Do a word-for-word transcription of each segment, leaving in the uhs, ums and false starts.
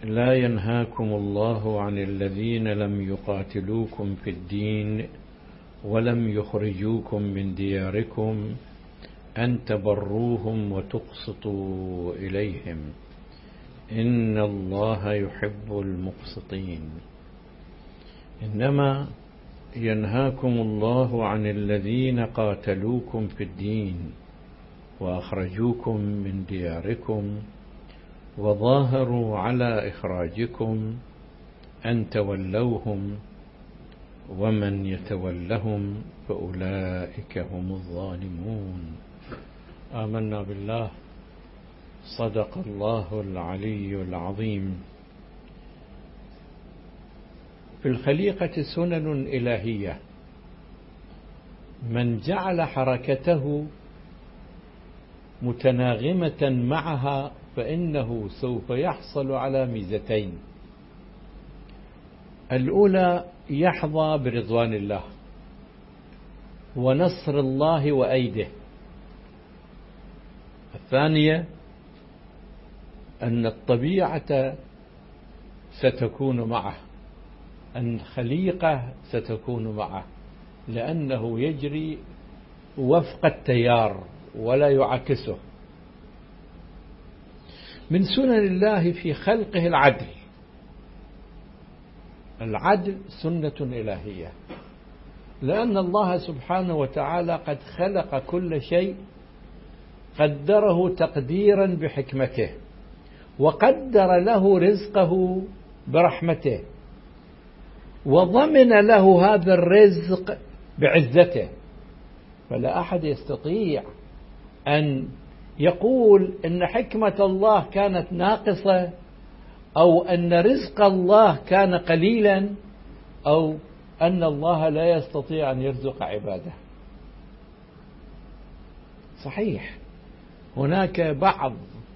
لا ينهاكم الله عن الذين لم يقاتلوكم في الدين ولم يخرجوكم من دياركم أن تبروهم وتقسطوا إليهم إن الله يحب المقسطين. إنما ينهاكم الله عن الذين قاتلوكم في الدين وأخرجوكم من دياركم وظاهروا على إخراجكم أن تولوهم ومن يتولهم فأولئك هم الظالمون. آمنا بالله. صدق الله العلي العظيم. في الخليقة سنن إلهية، من جعل حركته متناغمة معها فإنه سوف يحصل على ميزتين: الأولى يحظى برضوان الله ونصر الله وأيده، الثانية أن الطبيعة ستكون معه، أن الخليقة ستكون معه، لأنه يجري وفق التيار ولا يعكسه. من سنن الله في خلقه العدل. العدل سنة إلهية، لأن الله سبحانه وتعالى قد خلق كل شيء، قدره تقديرا بحكمته، وقدر له رزقه برحمته، وضمن له هذا الرزق بعزته. فلا أحد يستطيع أن يقول إن حكمة الله كانت ناقصة، أو أن رزق الله كان قليلا، أو أن الله لا يستطيع أن يرزق عباده. صحيح هناك بعض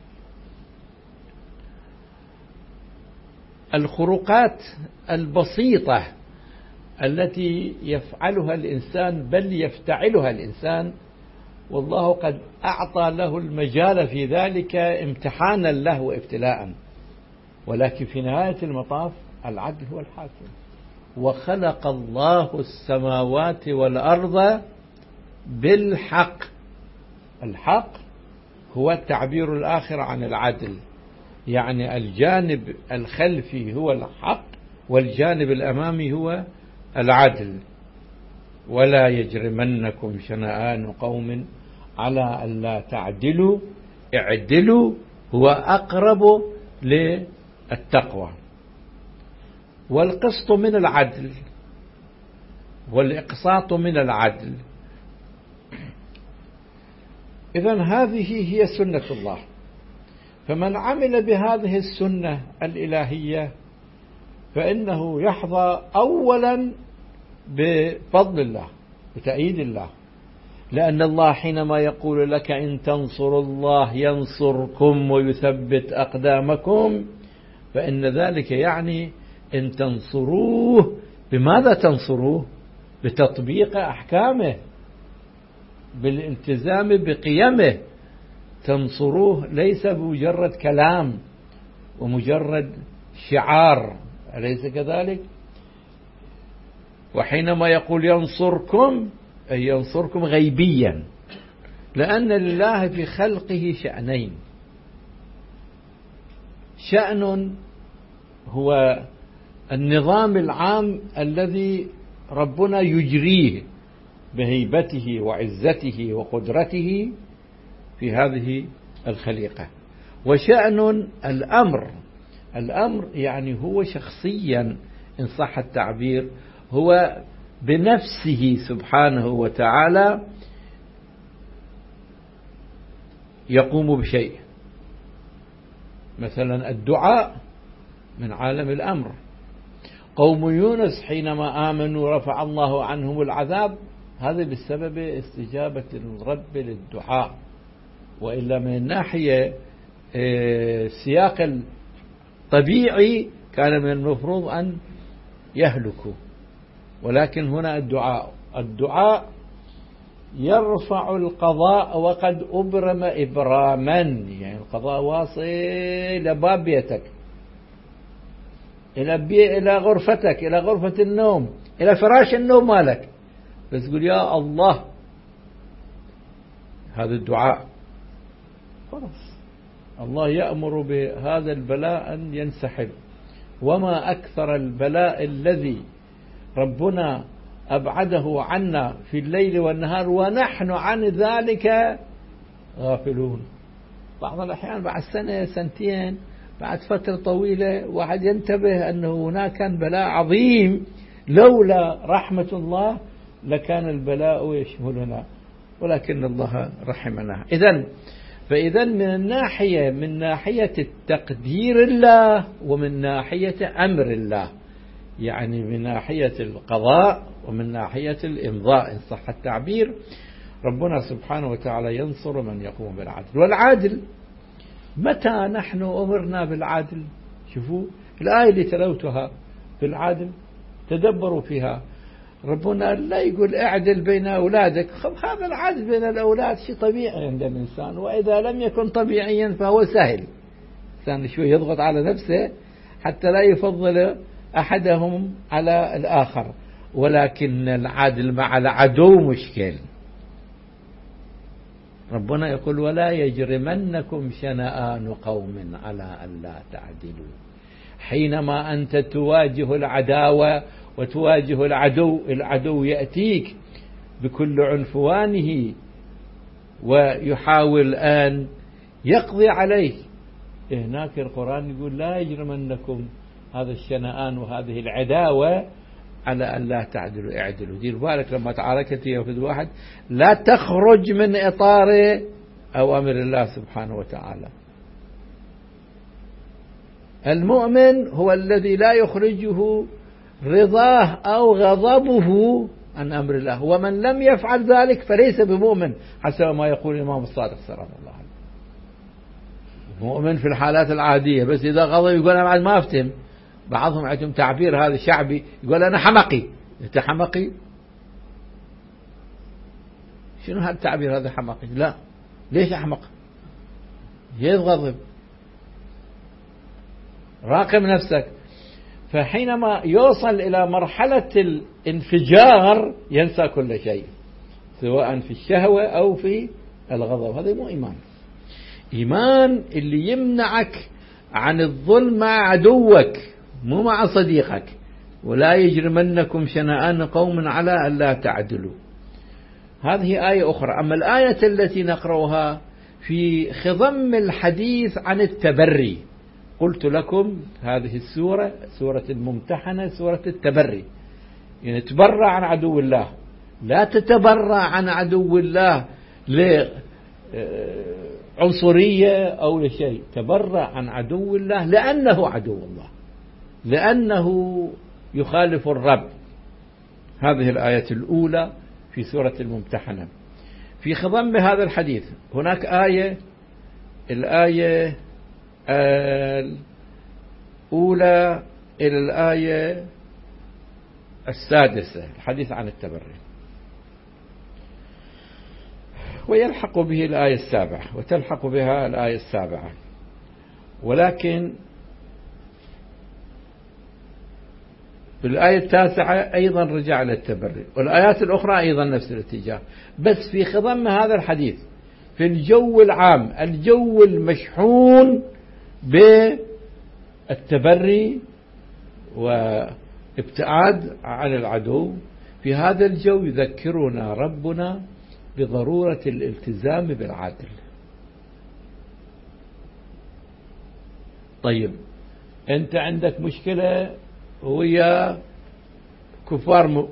الخروقات البسيطة التي يفعلها الإنسان، بل يفتعلها الإنسان، والله قد أعطى له المجال في ذلك امتحانا له وابتلاء، ولكن في نهاية المطاف العدل هو الحاكم. وخلق الله السماوات والأرض بالحق. الحق هو التعبير الآخر عن العدل، يعني الجانب الخلفي هو الحق والجانب الأمامي هو العدل. ولا يجرمنكم شنآن قوم على ألا تعدلوا اعدلوا هو أقرب للتقوى. والقسط من العدل والإقساط من العدل. إذن هذه هي سنة الله. فمن عمل بهذه السنة الإلهية فإنه يحظى أولا بفضل الله، بتأييد الله، لأن الله حينما يقول لك إن تنصروا الله ينصركم ويثبت أقدامكم، فإن ذلك يعني إن تنصروه. بماذا تنصروه؟ بتطبيق أحكامه، بالالتزام بقيمه. تنصروه ليس بمجرد كلام ومجرد شعار، أليس كذلك؟ وحينما يقول ينصركم أي ينصركم غيبيا، لأن لله في خلقه شأنين: شأن هو النظام العام الذي ربنا يجريه بهيبته وعزته وقدرته في هذه الخليقة، وشأن الأمر. الأمر يعني هو شخصيا إن صح التعبير، هو بنفسه سبحانه وتعالى يقوم بشيء. مثلا الدعاء من عالم الأمر. قوم يونس حينما آمنوا رفع الله عنهم العذاب، هذا بسبب استجابة الرب للدعاء. وإلا من الناحية السياق الطبيعي كان من المفروض أن يهلكوا، ولكن هنا الدعاء الدعاء يرفع القضاء وقد أبرم إبراما، يعني القضاء واصل لباب بيتك، إلى بي إلى غرفتك، إلى غرفة النوم، إلى فراش النوم مالك، بس تقول يا الله، هذا الدعاء خلاص الله يأمر بهذا البلاء أن ينسحب. وما أكثر البلاء الذي ربنا أبعده عنا في الليل والنهار ونحن عن ذلك غافلون. بعض الأحيان بعد سنة سنتين بعد فترة طويلة واحد ينتبه أنه هناك كان بلاء عظيم لولا رحمة الله لكان البلاء يشملنا، ولكن الله رحمنا. إذن فإذا من الناحية من ناحية التقدير الله ومن ناحية أمر الله، يعني من ناحية القضاء ومن ناحية الإمضاء إن صح التعبير، ربنا سبحانه وتعالى ينصر من يقوم بالعدل. والعدل متى نحن أمرنا بالعدل؟ شوفوا الآية اللي تلوتها في العدل، تدبروا فيها. ربنا لا يقول اعدل بين أولادك، هذا العدل بين الأولاد شيء طبيعي عند الإنسان، وإذا لم يكن طبيعيا فهو سهل. الإنسان شوي يضغط على نفسه حتى لا يفضل أحدهم على الآخر، ولكن العدل مع العدو مشكل. ربنا يقول ولا يجرمنكم شنآن قوم على ألا تعدلوا. حينما أنت تواجه العداوة وتواجه العدو، العدو يأتيك بكل عنفوانه ويحاول أن يقضي عليك، هناك القرآن يقول لا يجرمنكم هذا الشنآن وهذه العداوة على أن لا تعدلوا اعدلوا. دير بالك لما تعاركت يوفد واحد لا تخرج من إطار أو أمر الله سبحانه وتعالى. المؤمن هو الذي لا يخرجه رضاه أو غضبه عن أمر الله، ومن لم يفعل ذلك فليس بمؤمن حسب ما يقول الإمام الصادق سلام الله عليه. مؤمن في الحالات العادية، بس إذا غضب يقول أنا بعد ما أفتهم. بعضهم عندهم تعبير هذا شعبي يقول أنا حمقي. أنت حمقي؟ شنو هذا التعبير هذا حمقي؟ لا، ليش أحمق؟ يغضب. راقب نفسك. فحينما يوصل إلى مرحلة الانفجار ينسى كل شيء، سواء في الشهوة أو في الغضب. هذا مو إيمان. إيمان اللي يمنعك عن الظلم مع عدوك مو مع صديقك. ولا يجرمنكم شنآن قوم على ألا تعدلوا. هذه آية أخرى. أما الآية التي نقرأها في خضم الحديث عن التبري، قلت لكم هذه السورة سورة الممتحنة سورة التبري، يعني تبرع عن عدو الله. لا تتبرع عن عدو الله لعنصرية أو لشيء، تبرع عن عدو الله لأنه عدو الله، لأنه يخالف الرب. هذه الآية الأولى في سورة الممتحنة. في خضم هذا الحديث هناك آية، الآية الأولى إلى الآية السادسة، الحديث عن التبري، ويلحق به الآية السابعة وتلحق بها الآية السابعة. ولكن بالآية التاسعة أيضا رجع للتبري، والآيات الأخرى أيضا نفس الاتجاه. بس في خضم هذا الحديث في الجو العام، الجو المشحون بالتبري وابتعاد عن العدو، في هذا الجو يذكرنا ربنا بضرورة الالتزام بالعدل. طيب أنت عندك مشكلة ويا كفار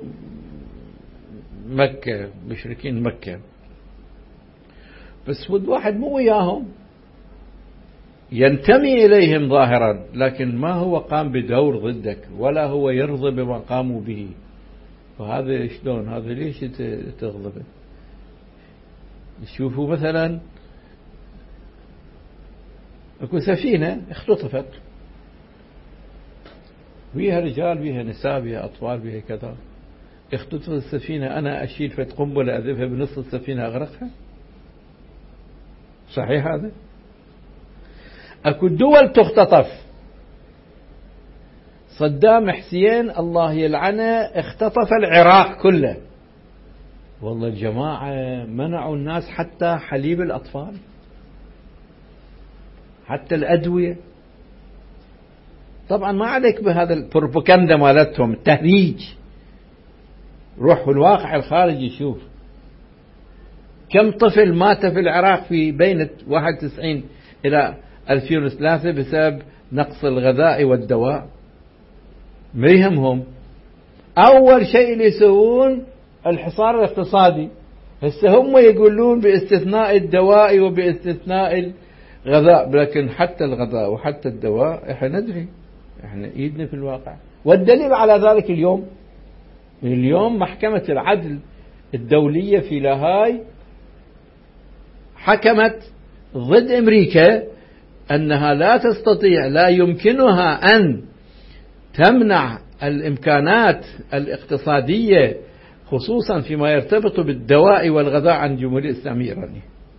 مكة، مشركين مكة، بس ود واحد مو وياهم، ينتمي إليهم ظاهرا لكن ما هو قام بدور ضدك ولا هو يرضى بما قاموا به. فهذا شلون؟ هذا ليش تغضبه؟ شوفوا مثلا اكو سفينة اختطفت، بيها رجال بيها نساء بيها أطفال بيها كذا، اختطفت السفينة، أنا أشيل فت قنبلة أذبها بنص السفينة أغرقها؟ صحيح هذا؟ أكو دول تختطف، صدام حسين الله يلعنه اختطف العراق كله. والله الجماعة منعوا الناس حتى حليب الأطفال، حتى الأدوية. طبعا ما عليك بهذا البروباغندا مالتهم، التهريج. روح في الواقع الخارجي شوف كم طفل مات في العراق في بين واحد وتسعين إلى ألفين وثلاثة بسبب نقص الغذاء والدواء. ما يهمهم، أول شيء اللي يسوون الحصار الاقتصادي. هسه هم يقولون باستثناء الدواء وباستثناء الغذاء، لكن حتى الغذاء وحتى الدواء احنا ندري، احنا ايدنا في الواقع. والدليل على ذلك اليوم اليوم محكمة العدل الدولية في لاهاي حكمت ضد أمريكا أنها لا تستطيع، لا يمكنها أن تمنع الإمكانات الاقتصادية خصوصا فيما يرتبط بالدواء والغذاء عن الجمهورية الإسلامية الإيرانية،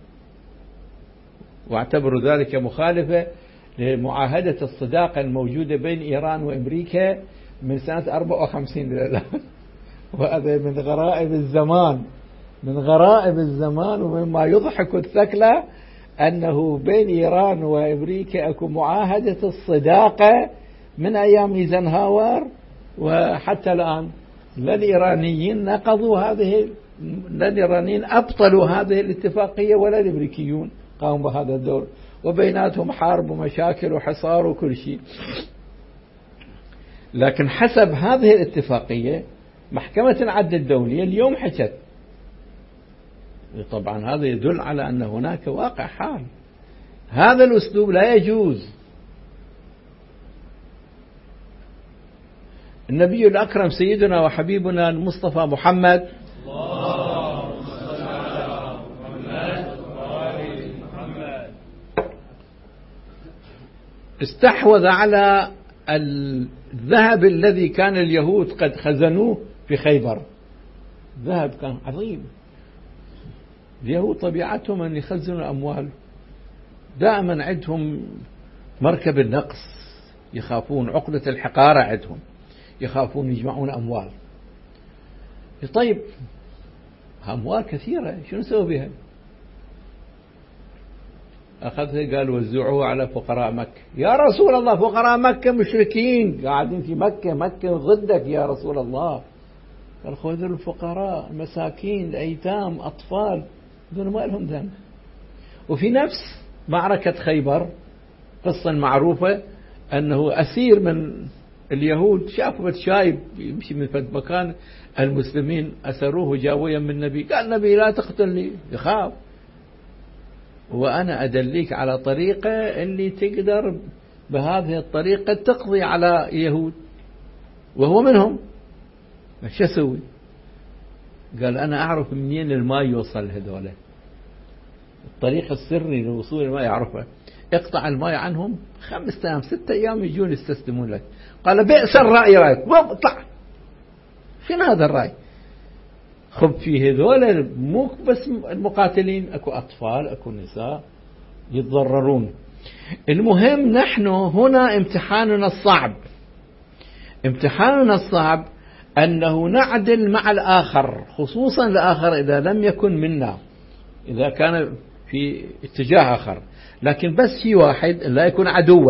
واعتبروا ذلك مخالفة لمعاهدة الصداقة الموجودة بين إيران وأمريكا من سنة أربعة وخمسين إلى الآن. وهذا من غرائب الزمان، من غرائب الزمان. ومما يضحك الثكلى أنه بين إيران وأمريكا أكو معاهدة الصداقة من أيام ايزنهاور وحتى الآن. لا الإيرانيين نقضوا هذه، لا الإيرانيين أبطلوا هذه الاتفاقية ولا الأمريكيون قاموا بهذا الدور، وبيناتهم حرب ومشاكل وحصار وكل شيء. لكن حسب هذه الاتفاقية محكمة العدل الدولية اليوم حكت. طبعا هذا يدل على أن هناك واقع حال. هذا الأسلوب لا يجوز. النبي الأكرم سيدنا وحبيبنا المصطفى محمد استحوذ على الذهب الذي كان اليهود قد خزنوه في خيبر. ذهب كان عظيم. اليهود طبيعتهم أن يخزنوا الأموال، دائما عندهم مركب النقص، يخافون عقدة الحقارة، عندهم يخافون يجمعون أموال. طيب أموال كثيرة شنو نسوي بها؟ أخذها قال وزعوها على فقراء مكة. يا رسول الله فقراء مكة مشركين قاعدين في مكة، مكة ضدك يا رسول الله. قال خذوا الفقراء المساكين الأيتام أطفال دون ما لهم ذنب. وفي نفس معركة خيبر قصة معروفة أنه أسير من اليهود شافوا شايب يمشي من فد مكان، المسلمين أسروه جاويا من النبي. قال النبي لا تقتلني، يخاف، وأنا أدليك على طريقة اللي تقدر بهذه الطريقة تقضي على يهود وهو منهم. شو أسوي؟ قال أنا أعرف منين الماء يوصل هذولا، الطريق السري للوصول الماء يعرفه. اقطع الماء عنهم خمسة أيام ستة أيام يجون يستسلمون لك. قال بئس الرأي رأيك، اطلع. شنو هذا الرأي؟ خب في هذول مو بس المقاتلين، اكو أطفال اكو نساء يتضررون. المهم نحن هنا امتحاننا الصعب، امتحاننا الصعب أنه نعدل مع الآخر، خصوصا الآخر إذا لم يكن منا، إذا كان في اتجاه آخر. لكن بس في واحد لا يكون عدوا.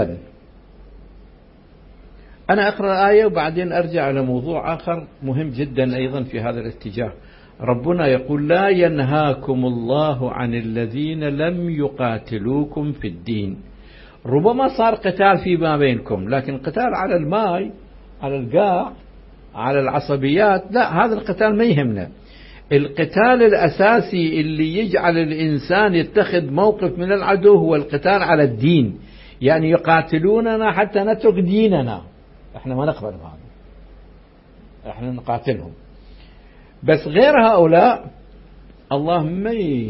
أنا أقرأ آية وبعدين أرجع على موضوع آخر مهم جدا أيضا في هذا الاتجاه. ربنا يقول لا ينهاكم الله عن الذين لم يقاتلوكم في الدين. ربما صار قتال فيما بينكم، لكن قتال على الماء، على القاع، على العصبيات، لا، هذا القتال ما يهمنا. القتال الأساسي اللي يجعل الإنسان يتخذ موقف من العدو هو القتال على الدين. يعني يقاتلوننا حتى نترك ديننا، احنا ما نقبل هذا، احنا نقاتلهم. بس غير هؤلاء الله ما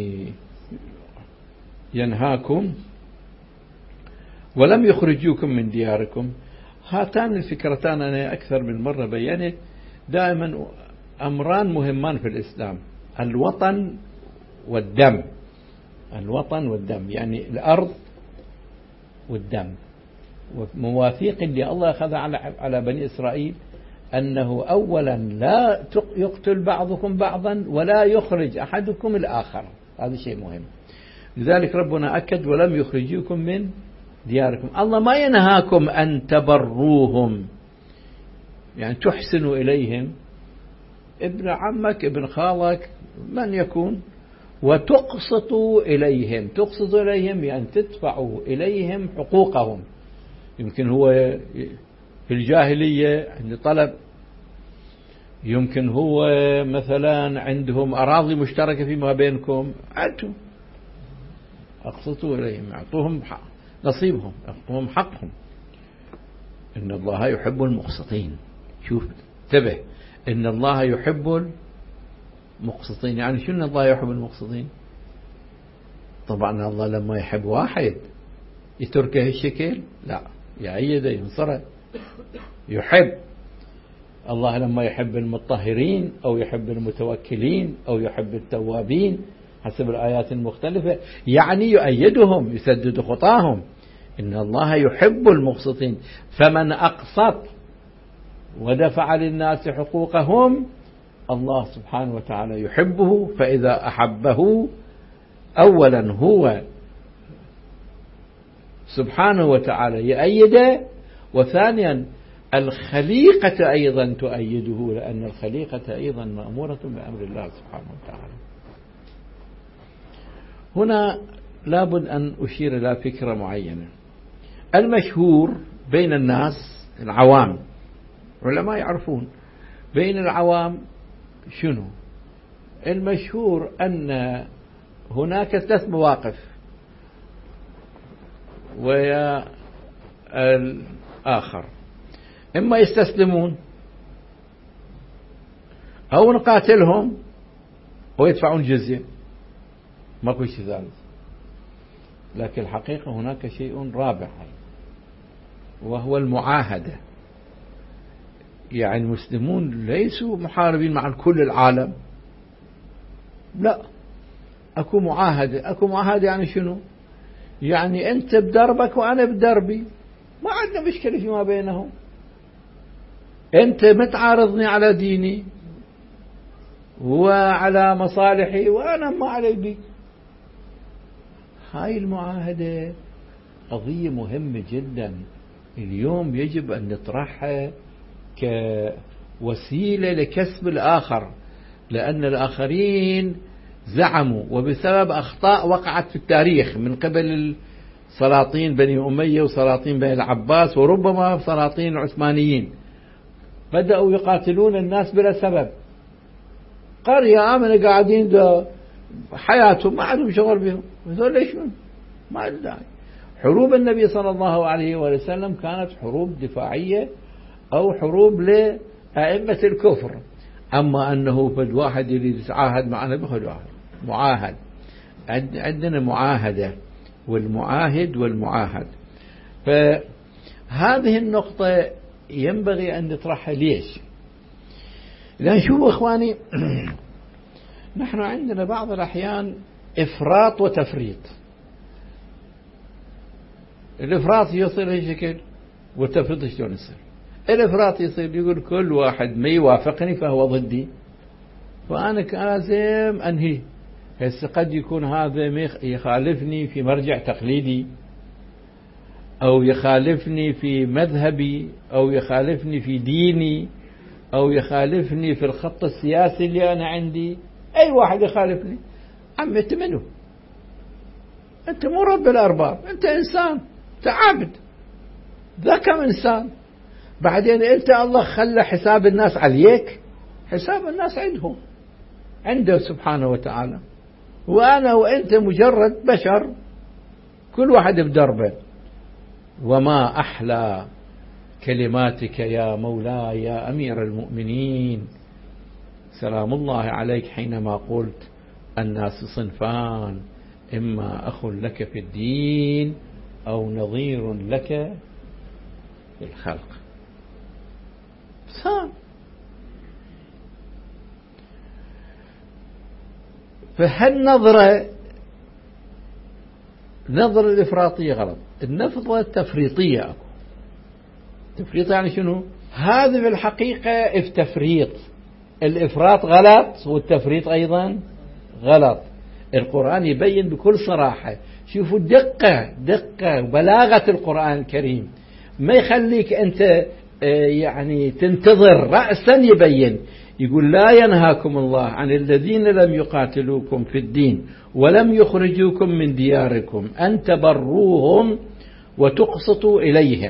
ينهاكم ولم يخرجوكم من دياركم. هاتان الفكرتان أنا أكثر من مرة بيّنت دائما أمران مهمان في الإسلام: الوطن والدم. الوطن والدم يعني الأرض والدم. ومواثيق اللي الله أخذها على على بني إسرائيل أنه أولا لا يقتل بعضكم بعضا ولا يخرج أحدكم الآخر. هذا شيء مهم. لذلك ربنا أكد ولم يخرجوكم من دياركم. الله ما ينهاكم أن تبروهم، يعني تحسنوا إليهم، ابن عمك ابن خالك من يكون، وتقسطوا إليهم. تقسطوا إليهم يعني تدفعوا إليهم حقوقهم. يمكن هو في الجاهلية عند طلب، يمكن هو مثلا عندهم أراضي مشتركة فيما بينكم، أنتم أقسطوا إليهم، أعطوهم نصيبهم، أعطوهم حقهم. إن الله يحب المقسطين. شوف انتبه، إن الله يحب المقسطين. يعني شنو الله يحب المقسطين؟ طبعا الله لما يحب واحد يتركه الشكل؟ لا، يعيده ينصره. يحب الله لما يحب المطهرين أو يحب المتوكلين أو يحب التوابين حسب الآيات المختلفة، يعني يؤيدهم، يسدد خطاهم. إن الله يحب المقسطين. فمن أقسط ودفع للناس حقوقهم الله سبحانه وتعالى يحبه. فإذا أحبه أولا هو سبحانه وتعالى يؤيده، وثانيا الخليقة أيضا تؤيده، لأن الخليقة أيضا مأمورة بأمر الله سبحانه وتعالى. هنا لابد أن أشير إلى فكرة معينة. المشهور بين الناس العوام، علماء يعرفون بين العوام شنو المشهور، أن هناك ثلاث مواقف، ويا الآخر إما يستسلمون أو نقاتلهم ويدفعون جزية، ما كل شيء ثالث. لكن الحقيقة هناك شيء رابع وهو المعاهدة. يعني المسلمون ليسوا محاربين مع كل العالم، لا، أكو معاهدة. أكو معاهدة يعني شنو؟ يعني أنت بدربك وأنا بدربي، ما عندنا مشكلة فيما بينهم. أنت متعارضني على ديني وعلى مصالحي وأنا ما علي بك. هاي المعاهدة قضية مهمة جدا اليوم يجب أن نطرحها كوسيلة لكسب الآخر، لأن الآخرين زعموا وبسبب أخطاء وقعت في التاريخ من قبل السلاطين بني أمية وسلاطين بني العباس وربما سلاطين العثمانيين، بدأوا يقاتلون الناس بلا سبب. قرية آمنة قاعدين ده حياتهم ما عندهم شغل بهم، هذول ليش ما عنده داعي. حروب النبي صلى الله عليه وسلم كانت حروب دفاعية أو حروب لأئمة الكفر. أما أنه فد واحد يريد يتعاهد معنا بخد واحد معاهد، عندنا معاهدة والمعاهد والمعاهد. فهذه النقطة ينبغي أن نطرحها. ليش؟ لأن شوفوا إخواني، نحن عندنا بعض الأحيان إفراط وتفريط. الإفراط يصير هي شكل والتفريط شلون يصير؟ الإفراط يصير يقول كل واحد ما يوافقني فهو ضدي، فأنا لازم أنهي. هسه قد يكون هذا يخالفني في مرجع تقليدي، أو يخالفني في مذهبي، أو يخالفني في ديني، أو يخالفني في الخط السياسي اللي أنا عندي. أي واحد يخالفني، عم أنت منو؟ أنت مو رب الأرباب، أنت إنسان، أنت عبد، ذا كم إنسان. بعدين أنت الله خلى حساب الناس عليك، حساب الناس عندهم عنده سبحانه وتعالى، وأنا وأنت مجرد بشر كل واحد بدربه. وما أحلى كلماتك يا مولاي يا أمير المؤمنين سلام الله عليك حينما قلت الناس صنفان، إما أخ لك في الدين أو نظير لك في الخلق. صار فهالنظرة نظرة الإفراطية غلط، النظرة التفريطية أكو. تفريط يعني شنو؟ هذا في الحقيقة تفريط. الإفراط غلط والتفريط أيضا غلط. القرآن يبين بكل صراحة. شوفوا دقة دقة وبلاغة القرآن الكريم، ما يخليك أنت يعني تنتظر، رأسا يبين. يقول لا ينهاكم الله عن الذين لم يقاتلوكم في الدين ولم يخرجوكم من دياركم أن تبروهم وتقسطوا إليهم.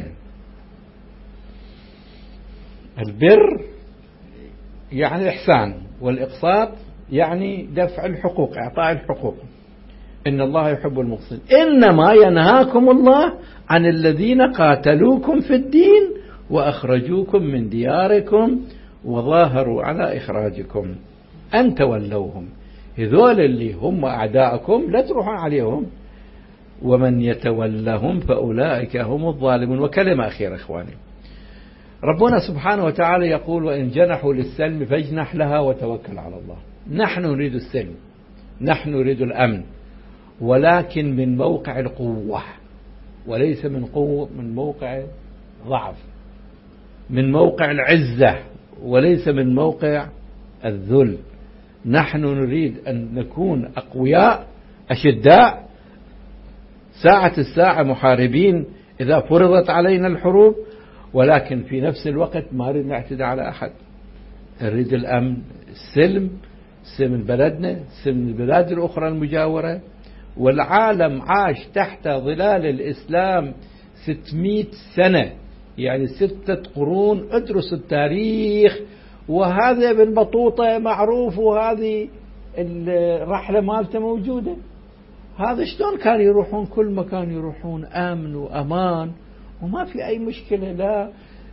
البر يعني الإحسان، والإقساط يعني دفع الحقوق، إعطاء الحقوق. إن الله يحب المقسطين. إنما ينهاكم الله عن الذين قاتلوكم في الدين وأخرجوكم من دياركم وظاهروا على إخراجكم أن تولوهم. هذول اللي هم أعداءكم لا تروحون عليهم، ومن يتولهم فأولئك هم الظالمون. وكلمة أخيرة إخواني، ربنا سبحانه وتعالى يقول وإن جنحوا للسلم فاجنح لها وتوكل على الله. نحن نريد السلم، نحن نريد الأمن، ولكن من موقع القوة وليس من قوة من موقع ضعف، من موقع العزة وليس من موقع الذل. نحن نريد أن نكون أقوياء أشداء ساعة الساعة محاربين إذا فرضت علينا الحروب، ولكن في نفس الوقت ما نريد نعتدي على أحد. نريد الأمن، السلم، سلم بلدنا، سلم البلاد الأخرى المجاورة. والعالم عاش تحت ظلال الإسلام ستمائة سنة، يعني ستة قرون. ادرس التاريخ، وهذا ابن بطوطة معروف، وهذه الرحلة مالته موجودة. هذا شلون كانوا يروحون كل مكان، يروحون آمن وأمان وما في أي مشكلة. لا،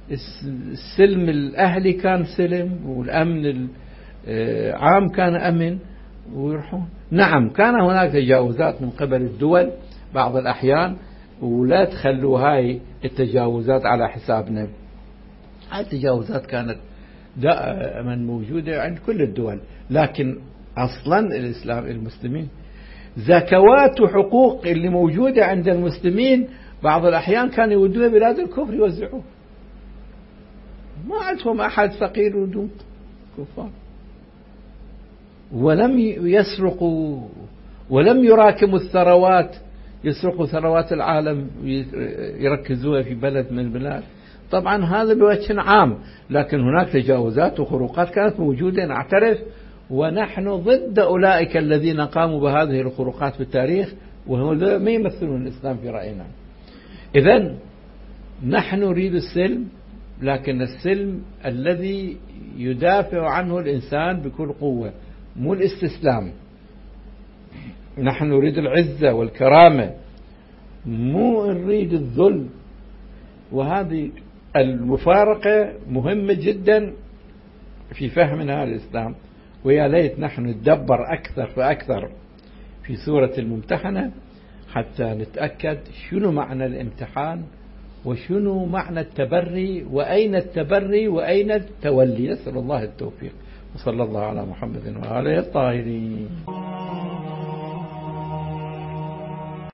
السلم الأهلي كان سلم، والأمن العام كان أمن، ويروحون. نعم كان هناك تجاوزات من قبل الدول بعض الأحيان، ولا تخلوا هاي التجاوزات على حسابنا. هاي التجاوزات كانت دائما موجودة عند كل الدول، لكن أصلا الإسلام المسلمين زكوات وحقوق اللي موجودة عند المسلمين بعض الأحيان كانوا يودون بلاد الكفر يوزعوه. ما عندهم أحد فقير ودون كفار، ولم يسرقوا ولم يراكموا الثروات، يسرقوا ثروات العالم يركزوها في بلد من البلاد. طبعا هذا بوجه عام، لكن هناك تجاوزات وخروقات كانت موجودة نعترف، ونحن ضد أولئك الذين قاموا بهذه الخروقات في التاريخ، وهم ما يمثلون الإسلام في رأينا. إذن نحن نريد السلم، لكن السلم الذي يدافع عنه الإنسان بكل قوة، مو الاستسلام. نحن نريد العزة والكرامة، مو نريد الذل. وهذه المفارقة مهمة جدا في فهمنا الإسلام. ويا ليت نحن ندبر أكثر فأكثر في سورة الممتحنة حتى نتأكد شنو معنى الامتحان، وشنو معنى التبري، وأين التبري وأين التولي. نسأل الله التوفيق، وصلى الله على محمد وآله الطاهرين.